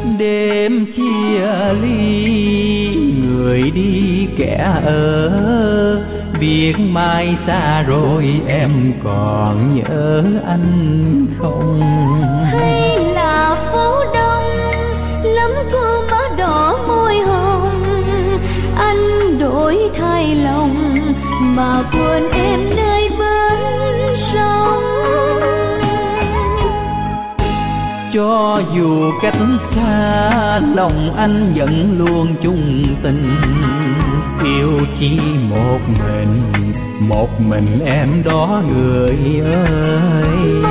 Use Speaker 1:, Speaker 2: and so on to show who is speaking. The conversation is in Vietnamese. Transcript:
Speaker 1: Đêm chia ly người đi kẻ ở, biết mai xa rồi em còn nhớ anh không?
Speaker 2: Hay là phố đông lắm cô má đỏ môi hồng, anh đổi thay lòng mà quên em nơi bến sông.
Speaker 1: Cho dù cách xa lòng anh vẫn luôn chung tình, yêu chỉ một mình em đó người ơi.